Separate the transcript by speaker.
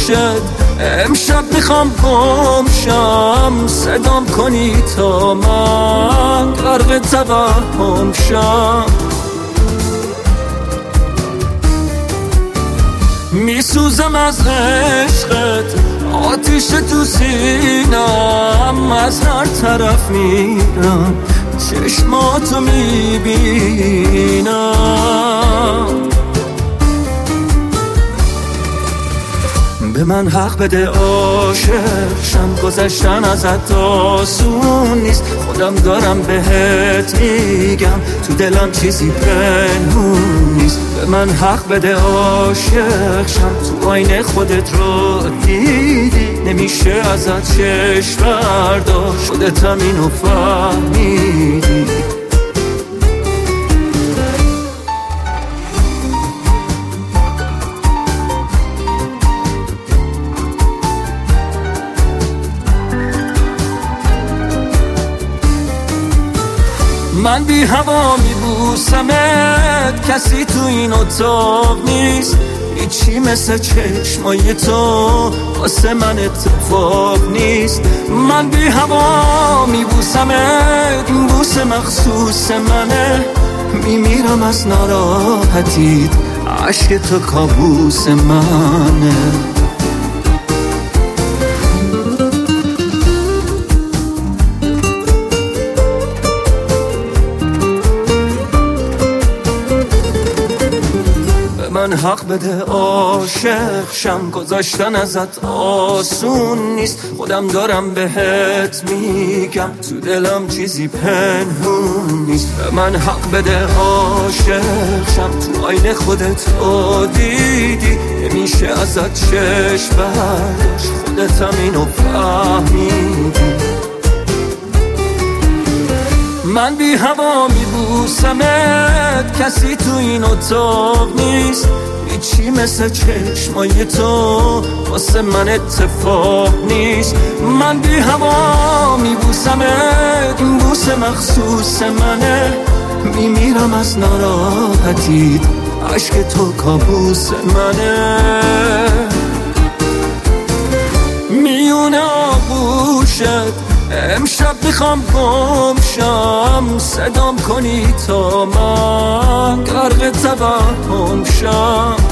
Speaker 1: امشب میخوام گمشم، صدام کنی تا من غرق توهم شم. میسوزم از عشقت، آتیش تو سینم، از هر طرف میرم چشماتو میبینم. به من حق بده عاشق شم، گذشتن ازت آسون نیست، خودم دارم بهت میگم، تو دلم چیزی پنهون نیست. به من حق بده عاشق شم، تو آینه خودت رو دیدی، نمیشه ازت چشم برداشت، خودتم اینو فهمیدی. من بی هوا میبوسمت، کسی تو این اتاق نیست، هیچی مثل چشمای تو واسه من اتفاق نیست. من بی هوا میبوسمت، این بوسه مخصوص منه، میمیرم از ناراحتیت، عشق تو کابوس منه. من حق بده عاشق شم، گذاشتن ازت آسون نیست، خودم دارم بهت میگم، تو دلم چیزی پنهون نیست. من حق بده عاشق شم، تو آینه خودت رو دیدی، نمیشه ازت چشم برداشت، خودتم اینو فهمیدی. من بی هوا میبوسمت، کسی تو این اتاق نیست، هیچی مثل چشمای تو واسه من اتفاق نیست. من بی هوا میبوسمت، این بوسه مخصوص منه، میمیرم از ناراحتیت، عشق تو کابوس منه. میونه آغوشت، امشب میخوام گمشم، صدام کنی تا من غرق توهم شم.